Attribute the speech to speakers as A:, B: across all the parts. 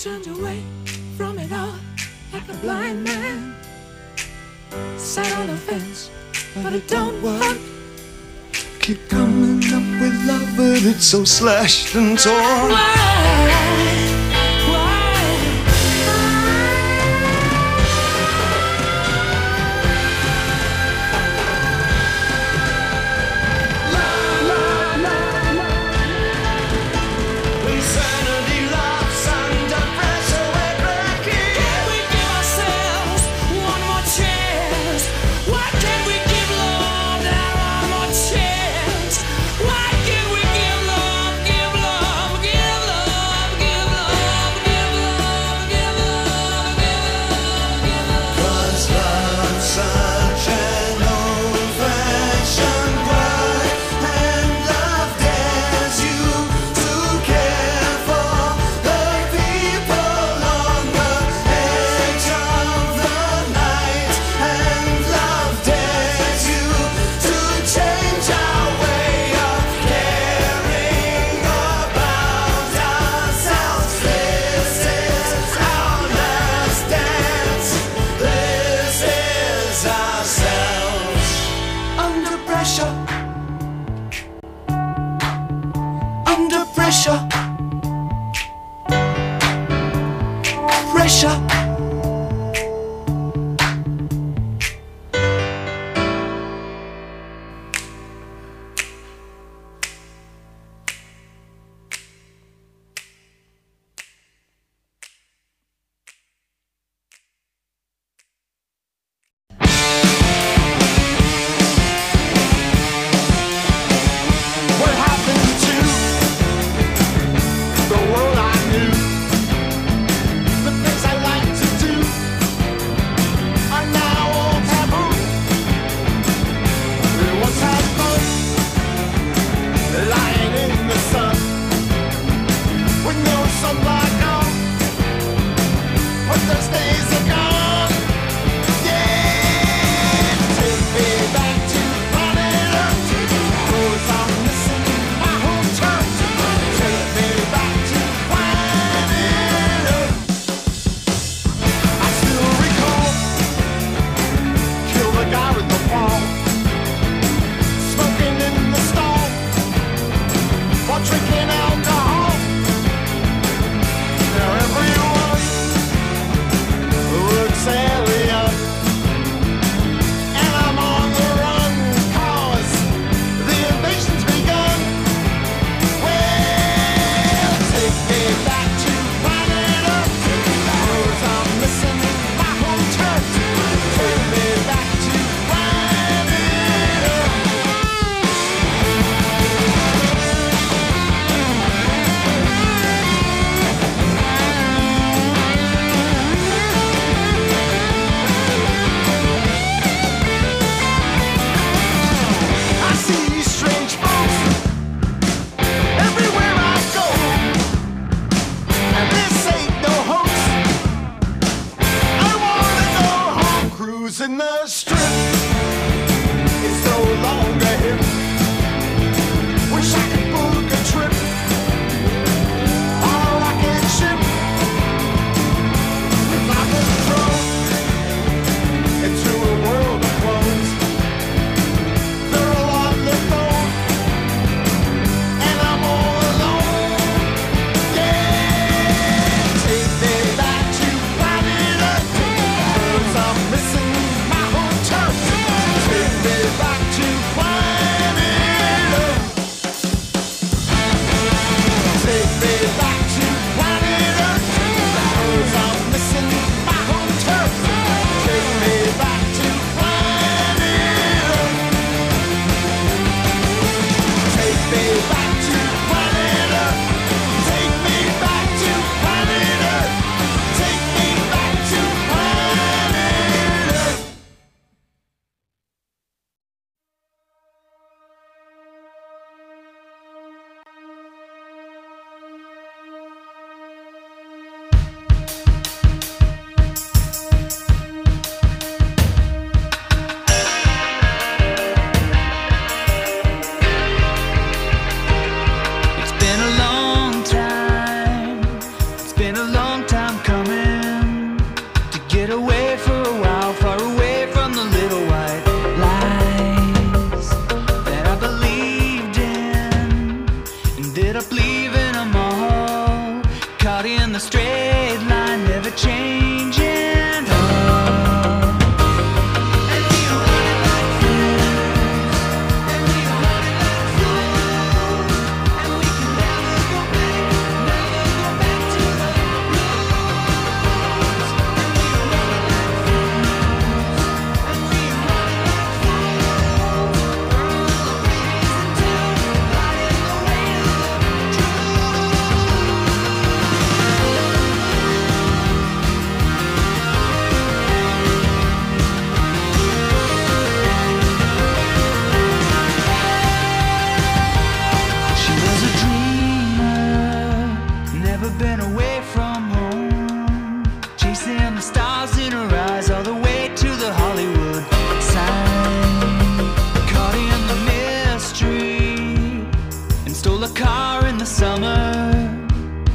A: turned away from it all like a blind man. Sat on the fence, but it don't work.
B: Keep coming up with love, but it's so slashed and torn.
A: Why?
B: Insanity laughs under pressure, we're breaking.
A: Can we give ourselves one more chance? Why can't we give love that one more chance? Why can't we give love, give love, give love, give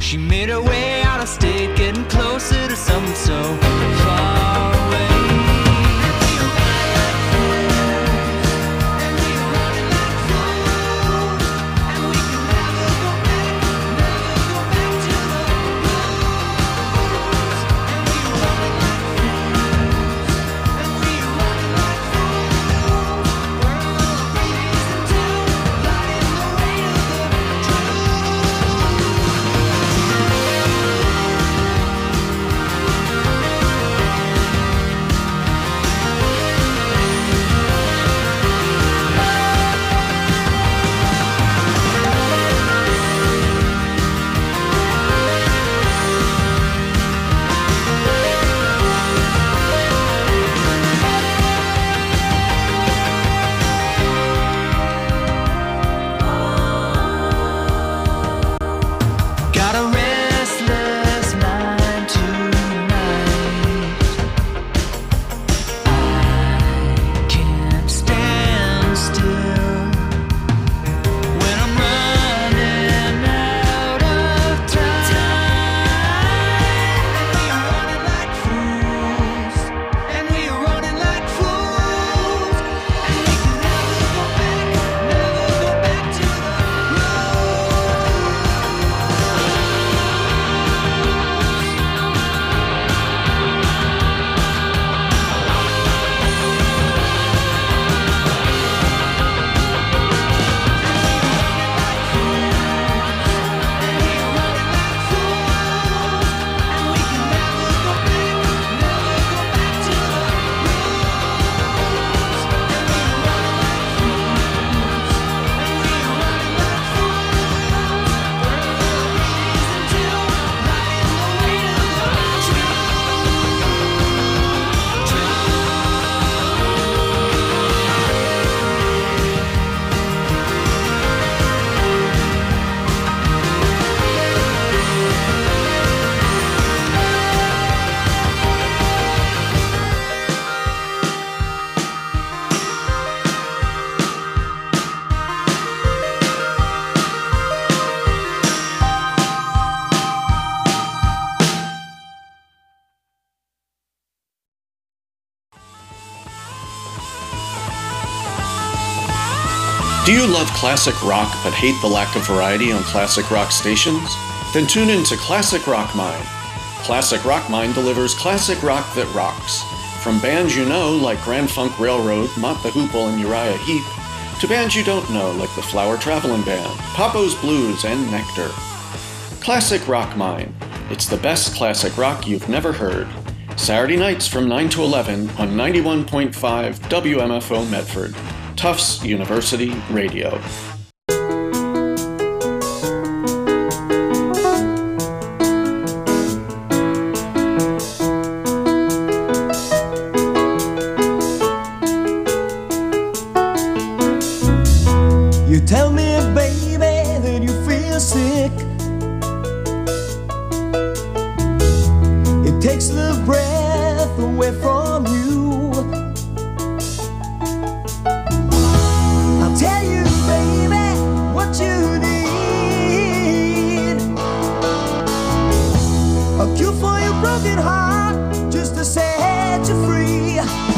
C: She made her way out of state, getting closer to something so far away.
D: Do you love classic rock but hate the lack of variety on classic rock stations? Then tune in to Classic Rock Mind. Classic Rock Mind delivers classic rock that rocks. From bands you know like Grand Funk Railroad, Mott the Hoople, and Uriah Heep, to bands you don't know like the Flower Traveling Band, Papo's Blues, and Nectar. Classic Rock Mind. It's the best classic rock you've never heard. Saturday nights from 9 to 11 on 91.5 WMFO Medford. Tufts University Radio.
B: You tell me, baby, that you feel sick. It takes the breath away from you. Tell you, baby, what you need. A cure for your broken heart, just to set you free.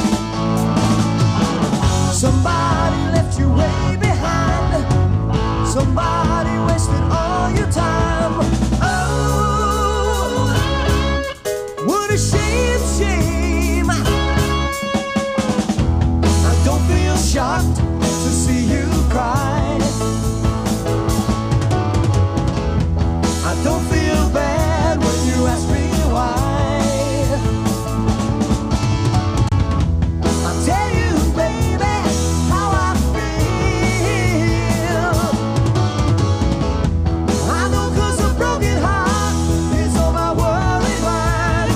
B: Somebody left you way behind. Somebody wasted all your time. Oh, what a shame, shame. I don't feel shocked to see you cry. I don't feel bad when you ask me why. I'll tell you, baby, how I feel. I know 'cause a broken heart is on my worldly mind.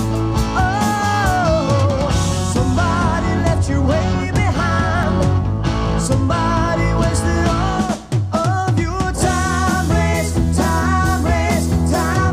B: Oh, somebody left you way behind. Somebody wasted all of your time, waste time, waste time.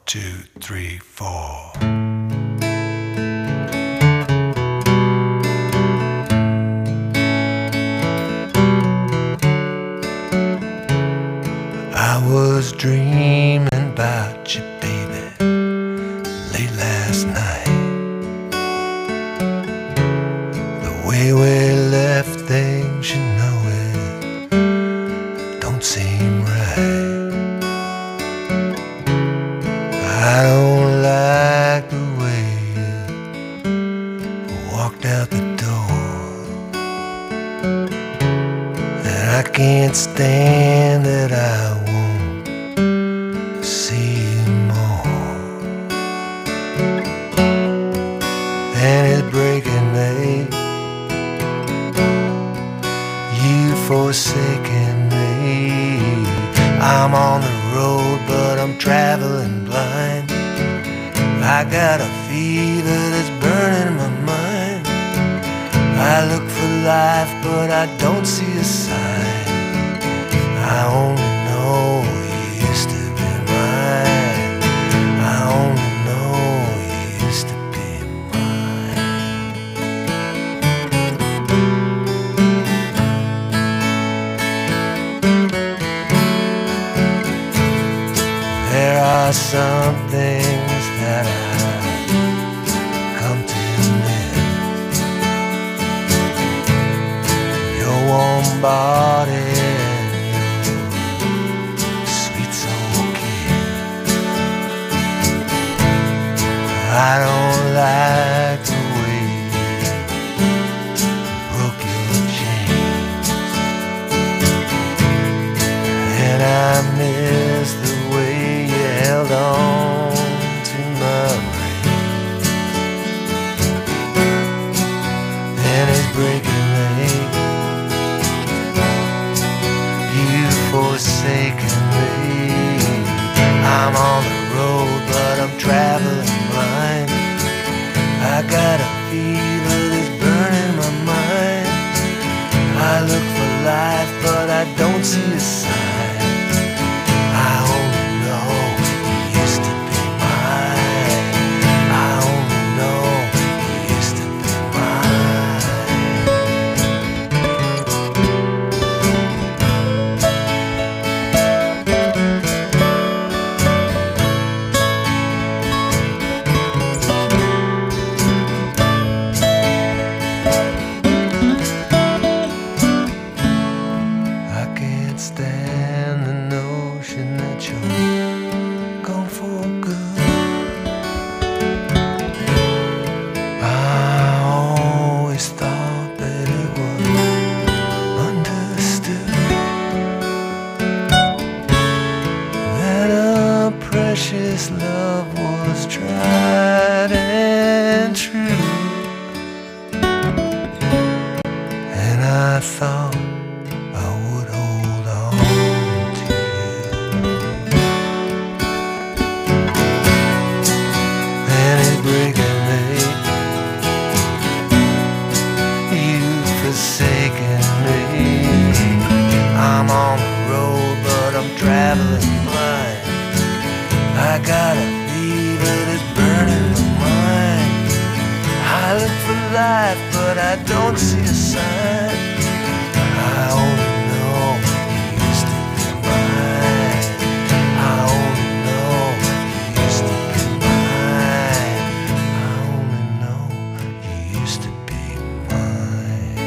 B: 2, 3, 4. I was dreaming about you, baby, late last night. The way we left things, you know it don't seem right. I don't like the way you walked out the door, and I can't stand that I won't see you more. And it's breaking me, you forsaken me. I'm on the road, but I'm traveling blind. I got a fever that's burning my mind. I look for life, but I don't see a sign. I only know you used to be mine. I only know you used to be mine. There are some things that I've come to miss. Your warm body and your sweet soul kiss. I don't like the way you broke your chains, and I miss the way you held on to my reins. And it's breaking me, you've forsaken me. I'm on the road, but I'm traveling blind. I got a fever that's burning my mind. I look for life, but I don't see a sign. I only know you used to be mine. I only know you used to be I can't stand the notion that you're gone for good. I always thought that it was understood that a precious love was tried and true, and I thought I would hold on to you. And it's breaking me, you've forsaken me. I'm on the road, but I'm traveling blind. I got a fever that's burning my mind. I look for life, but I don't see a sign. I only know you used to be mine. I only know you used to be mine. I only know you used to be mine.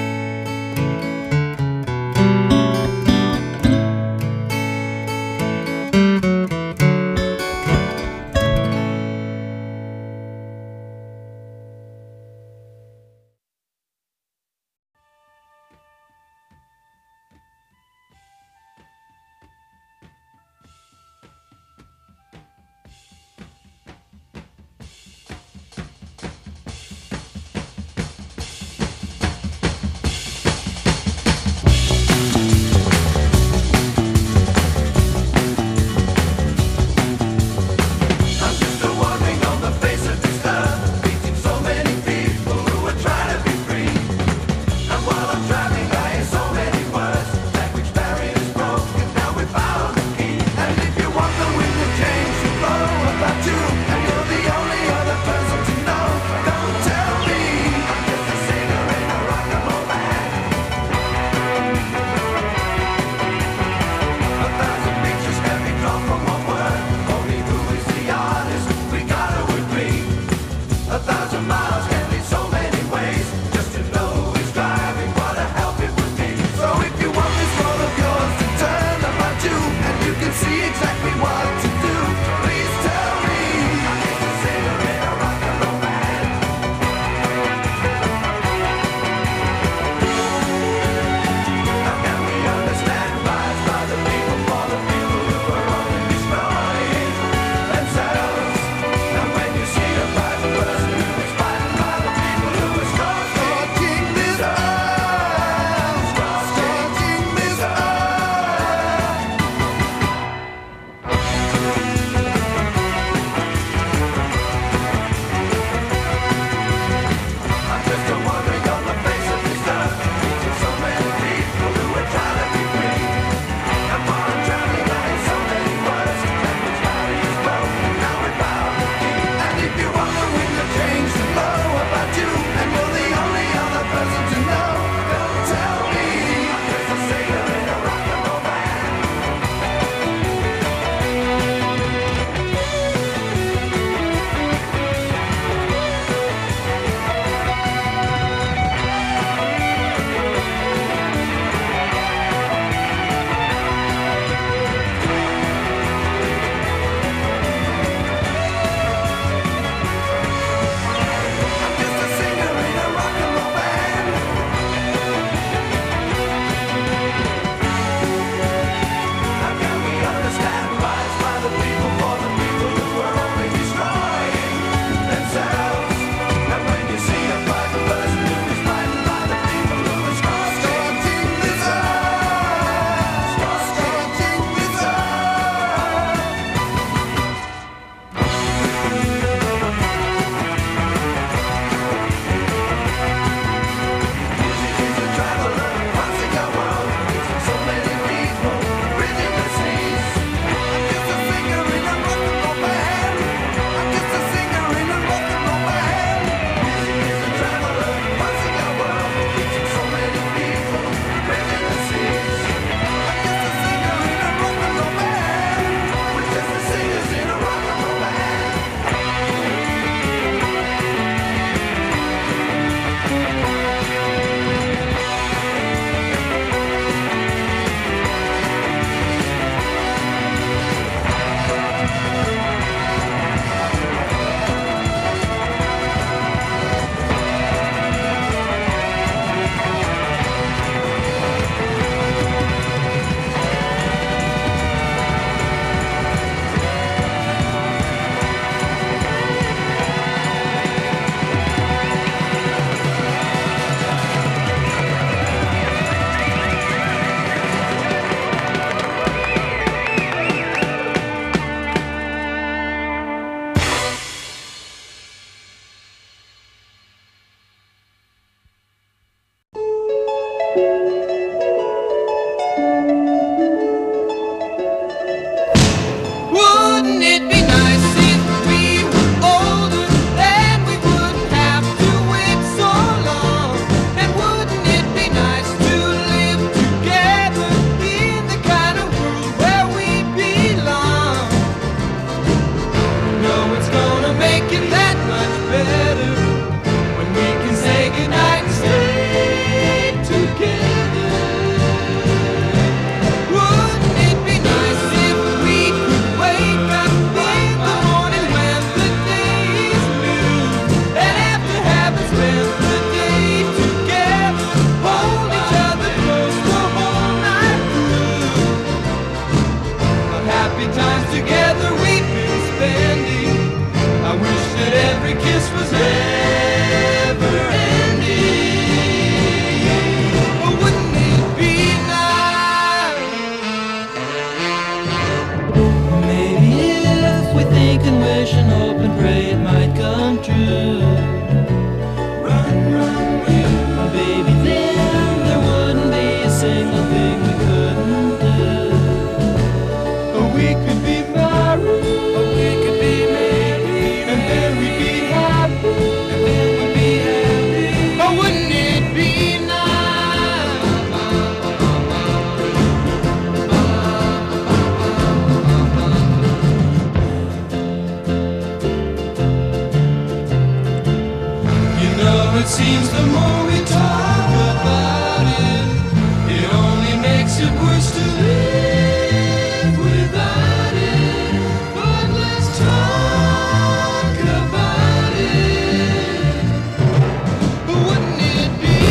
C: wish and hope and pray it might come true. Run, run, you. Baby, then there wouldn't be a single thing we couldn't do. Oh, we could be married. Oh, we could be married. And then we'd be happy. And then we'd be happy. Oh, wouldn't it be nice? It seems the more we talk about it, it only makes it worse to live without it. But let's talk about it. Wouldn't it be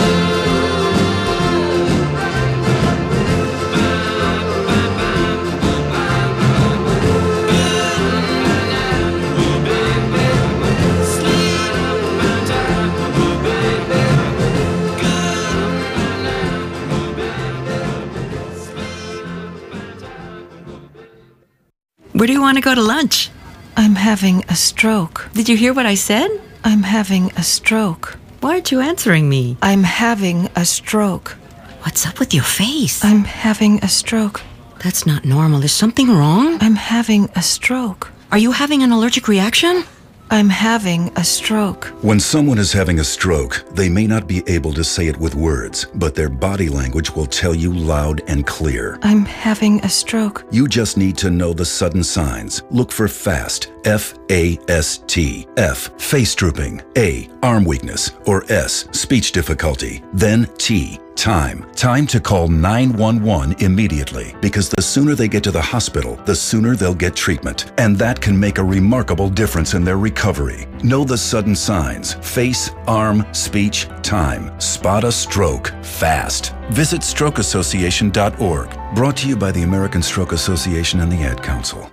E: Where do you want to go to lunch?
F: I'm having a stroke.
E: Did you hear what I said?
F: I'm having a stroke.
E: Why aren't you answering me?
F: I'm having a stroke.
E: What's up with your face?
F: I'm having a stroke.
E: That's not normal. Is something wrong?
F: I'm having a stroke.
E: Are you having an allergic reaction?
F: I'm having a stroke.
G: When someone is having a stroke, they may not be able to say it with words, but their body language will tell you loud and clear.
F: I'm having a stroke.
G: You just need to know the sudden signs. Look for FAST, F-A-S-T. F, face drooping. A, arm weakness. Or S, speech difficulty. Then T, time. Time to call 911 immediately, because the sooner they get to the hospital, the sooner they'll get treatment. And that can make a remarkable difference in their recovery. Know the sudden signs. Face, arm, speech, time. Spot a stroke fast. Visit strokeassociation.org. Brought to you by the American Stroke Association and the Ad Council.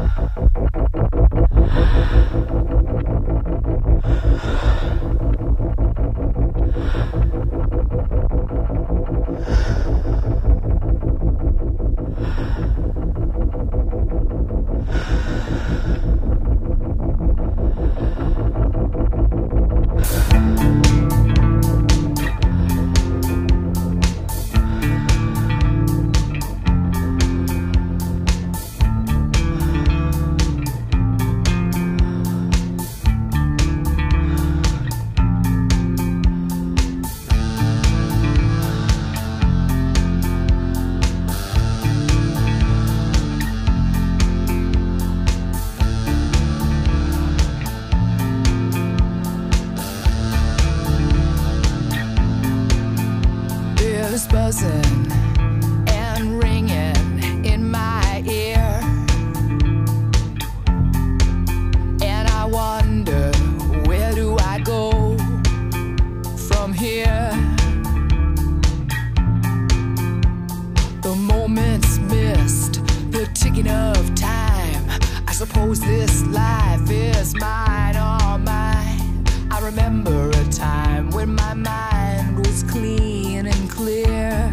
A: Bells buzzing and ringing in my ear, and I wonder, where do I go from here? The moments missed, the ticking of time. I suppose this life is mine, all mine. I remember a time when my mind was clean and clear.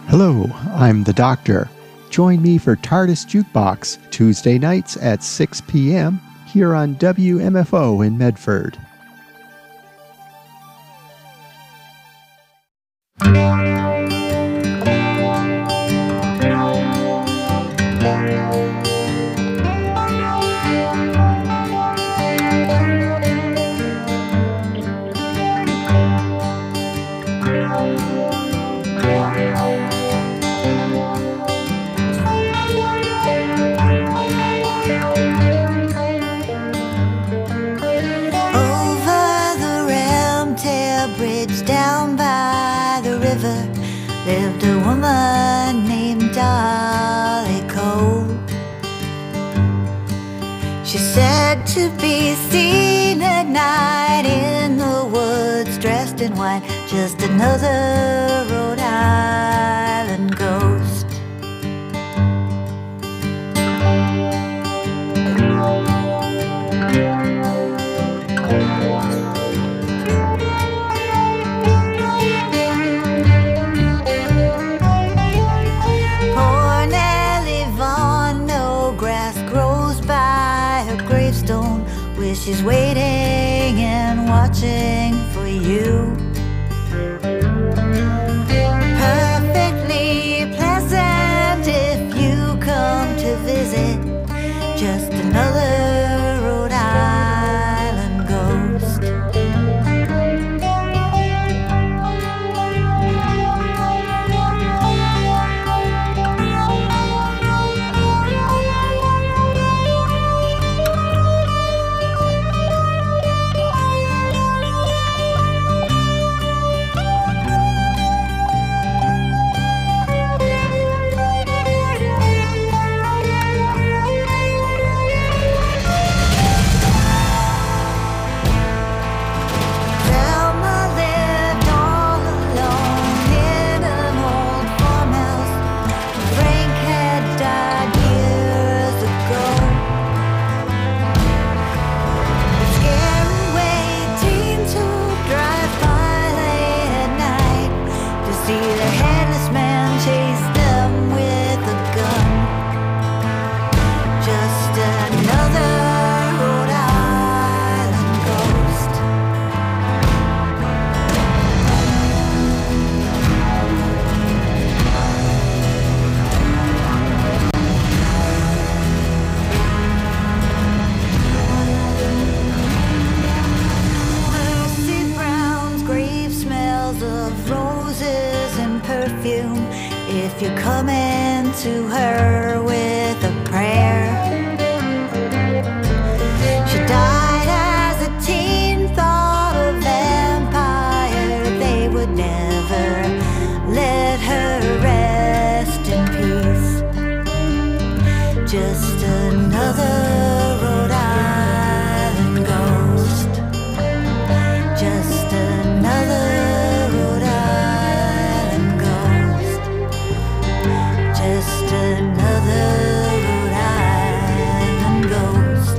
H: Hello, I'm the Doctor. Join me for TARDIS Jukebox Tuesday nights at 6 p.m. here on WMFO in Medford.
I: Lived a woman named Dolly Cole. She said to be seen at night in the woods, dressed in white, just another Rhode Island ghost. She's waiting and watching for you. Perfectly pleasant if you come to visit. Just another Rhode Island ghost. If you come into her with a prayer. She died as a teen, thought a vampire. They would never let her rest in peace. Just another Rhode Island ghost. Just another Rhode Island ghost. Just another Rhode Island ghost.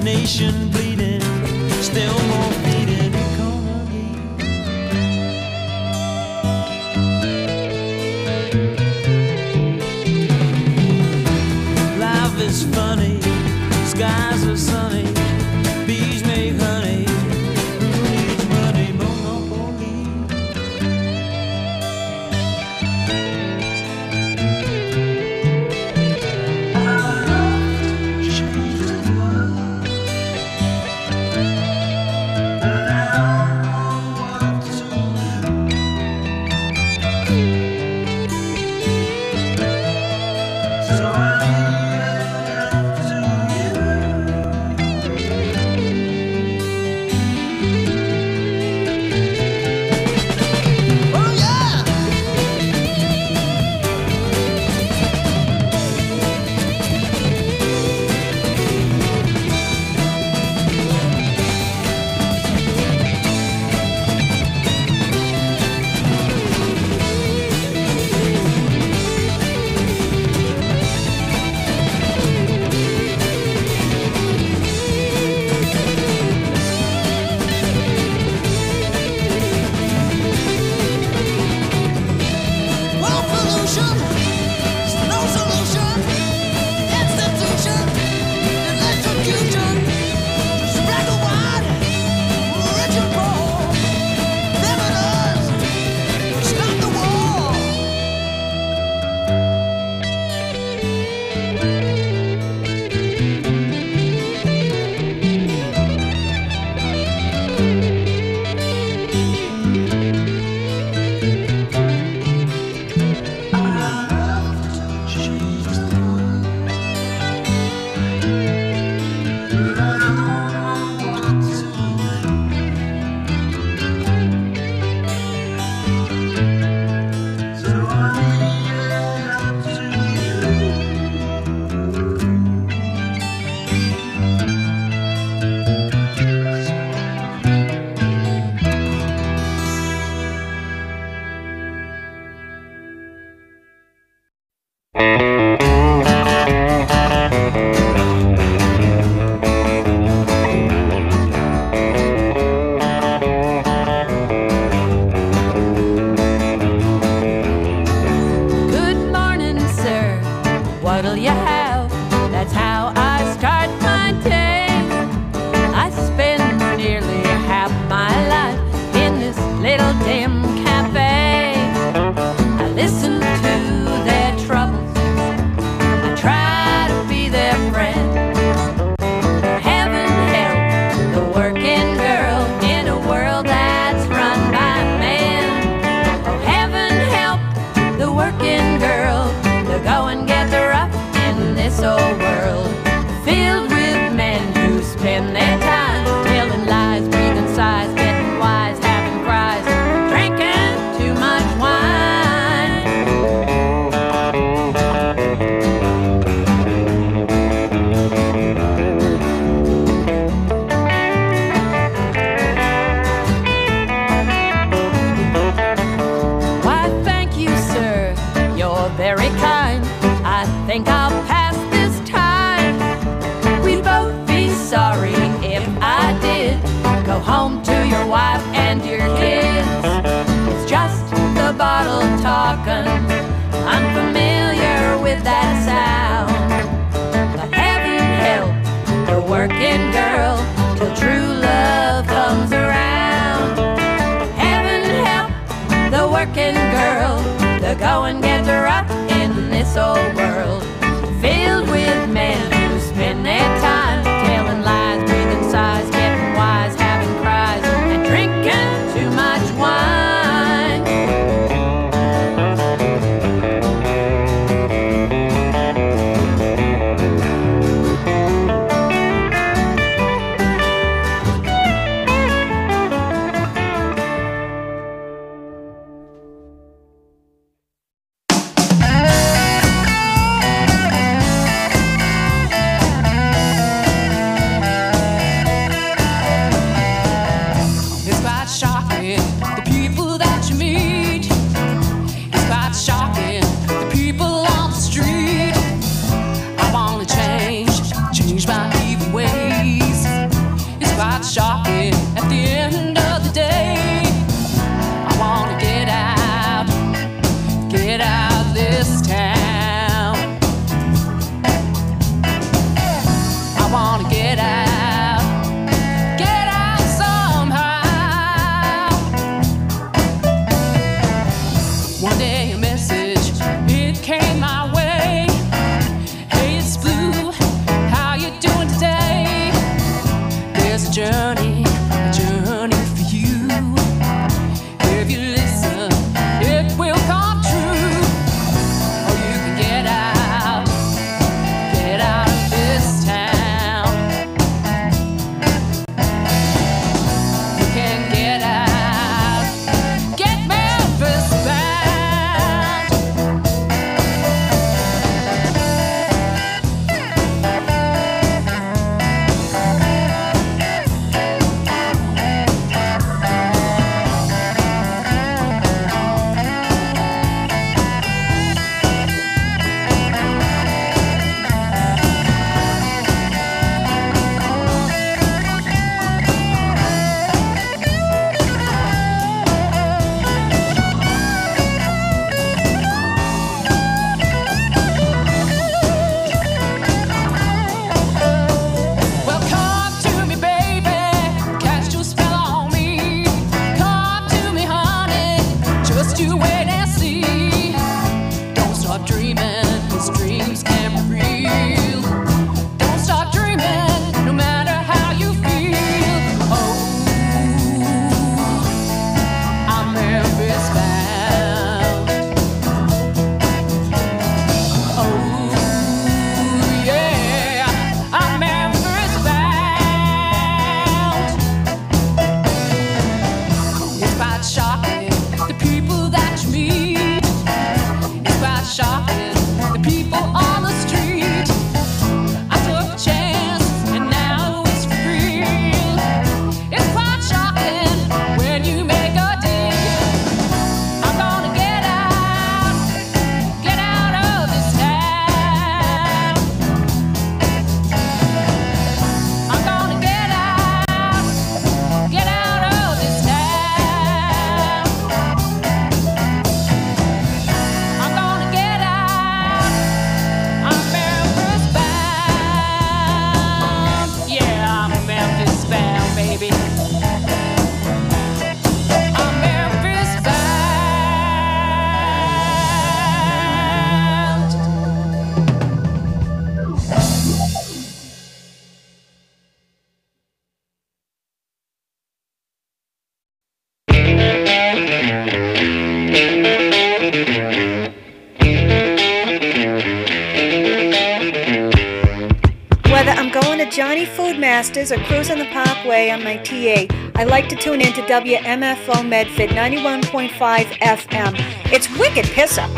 C: nation bleeding, still more fleeting economy. Life is funny, skies are sunny, bees make honey. Who needs money? Monopoly.
J: Masters or cruising the Parkway on my TA, I like to tune into WMFO Medford 91.5 FM. It's wicked piss up.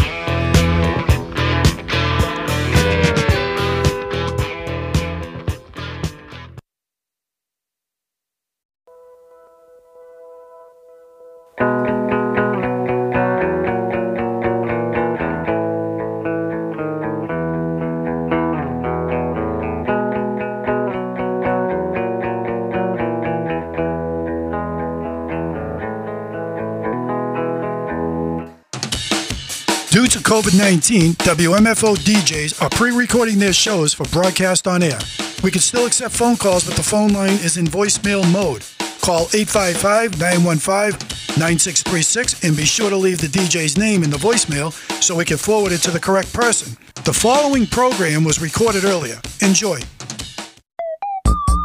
K: Due to COVID-19, WMFO DJs are pre-recording their shows for broadcast on air. We can still accept phone calls, but the phone line is in voicemail mode. Call 855-915-9636 and be sure to leave the DJ's name in the voicemail so we can forward it to the correct person. The following program was recorded earlier. Enjoy.